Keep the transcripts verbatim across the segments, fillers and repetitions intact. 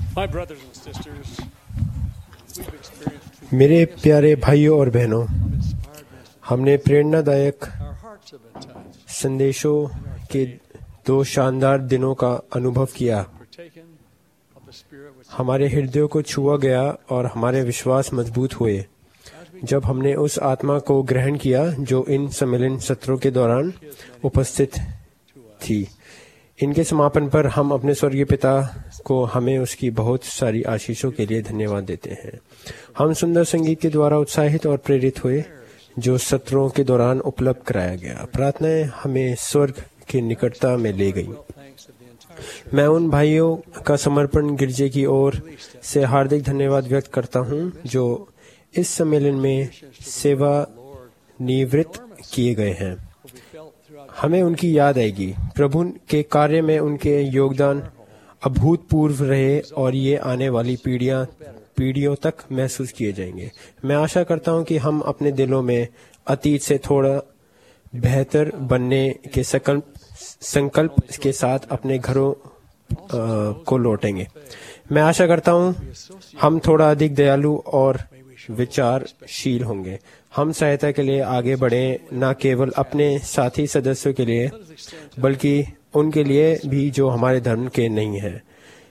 My brothers and sisters, we've experienced मेरे प्यारे भाइयों और बहनों, inspired messages. हमने प्रेरणादायक Our hearts have been touched, संदेशों के दो शानदार दिनों का अनुभव किया। partaken of the Spirit which हमारे हृदयों को छुआ गया और हमारे विश्वास मजबूत हुए जब हमने उस आत्मा को ग्रहण किया जो इन सम्मेलन सत्रों के दौरान उपस्थित थी। इनके समापन पर हम अपने स्वर्गीय पिता को हमें उसकी बहुत सारी आशीषों के लिए धन्यवाद देते हैं। हम सुंदर संगीत के द्वारा उत्साहित और प्रेरित हुए जो सत्रों के दौरान उपलब्ध कराया गया। प्रार्थनाएं हमें स्वर्ग की निकटता में ले गई। thanks of the entire मैं उन भाइयों का समर्पण गिरजे की ओर से हार्दिक धन्यवाद व्यक्त करता हूं जो इस सम्मेलन में सेवा निवृत्त किए गए हैं। will be felt throughout हमें उनकी याद आएगी। प्रभु के कार्य में उनके योगदान अभूतपूर्व रहे और ये आने वाली पीढ़ियां पीढ़ियों तक महसूस किए जाएंगे। मैं आशा करता हूं कि हम अपने दिलों में अतीत से थोड़ा बेहतर बनने के संकल्प संकल्प के साथ अपने घरों अ, को लौटेंगे। मैं आशा करता हूं हम थोड़ा अधिक दयालु और विचारशील होंगे। हम सहायता के लिए आगे बढ़े, न केवल अपने साथी सदस्यों के लिए बल्कि उनके लिए भी जो हमारे धर्म के नहीं हैं।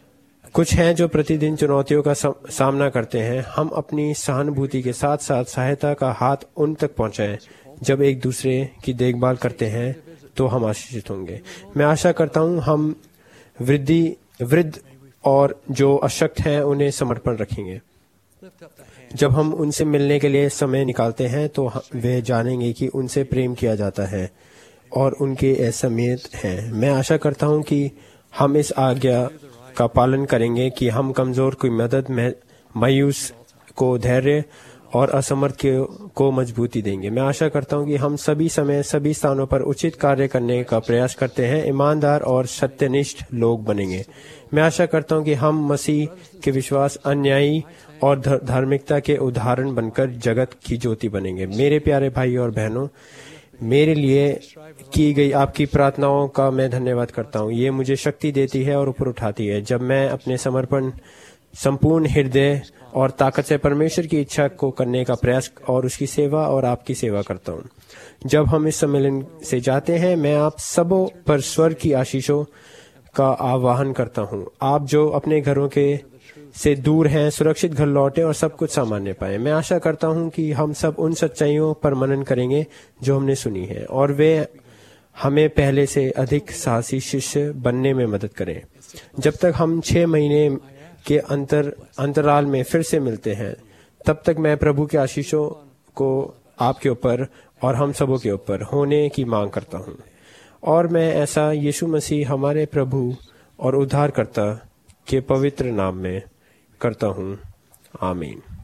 कुछ हैं जो प्रतिदिन चुनौतियों का सामना करते हैं। हम अपनी सहानुभूति के साथ साथ सहायता का हाथ उन तक पहुंचाएं। जब एक दूसरे की देखभाल करते हैं तो हम आशीषित होंगे। मैं आशा करता हूं हम वृद्धि वृद्ध और जो अशक्त हैं उन्हें समर्पण रखेंगे। lift up the hand जब हम उनसे मिलने के लिए समय निकालते हैं तो वे जानेंगे कि उनसे प्रेम किया जाता है और उनके असमियत हैं। मैं आशा करता हूं कि हम इस आज्ञा का पालन करेंगे कि हम कमजोर की मदद में मायूस को धैर्य और असमर्थ के- को मजबूती देंगे। मैं आशा करता हूं कि हम सभी समय सभी स्थानों पर उचित कार्य करने का प्रयास करते हैं, ईमानदार और सत्यनिष्ठ लोग बनेंगे। मैं आशा करता हूं कि हम मसीह के विश्वास, अन्यायी और ध- धार्मिकता के उदाहरण बनकर जगत की ज्योति बनेंगे। मेरे प्यारे भाई और बहनों, मेरे लिए की गई आपकी प्रार्थनाओं का मैं धन्यवाद करता हूँ। ये मुझे शक्ति देती है और ऊपर उठाती है जब मैं अपने समर्पण संपूर्ण हृदय और ताकत से परमेश्वर की इच्छा को करने का प्रयास और उसकी सेवा और आपकी सेवा करता हूँ। जब हम इस सम्मेलन से जाते हैं, मैं आप सबों पर स्वर्ग की आशीषों का आह्वान करता हूँ। आप जो अपने घरों के से दूर हैं, सुरक्षित घर लौटें और सब कुछ सामान्य पाएं। मैं आशा करता हूं कि हम सब उन सच्चाइयों पर मनन करेंगे जो हमने सुनी है और वे हमें पहले से अधिक साहसी शिष्य बनने में मदद करें। जब तक हम छह महीने के अंतर अंतराल में फिर से मिलते हैं, तब तक मैं प्रभु के आशीषों को आपके ऊपर और हम सबों के ऊपर होने की मांग करता हूं। और मैं ऐसा यीशु मसीह हमारे प्रभु और उद्धारकर्ता के पवित्र नाम में करता हूँ। आमीन।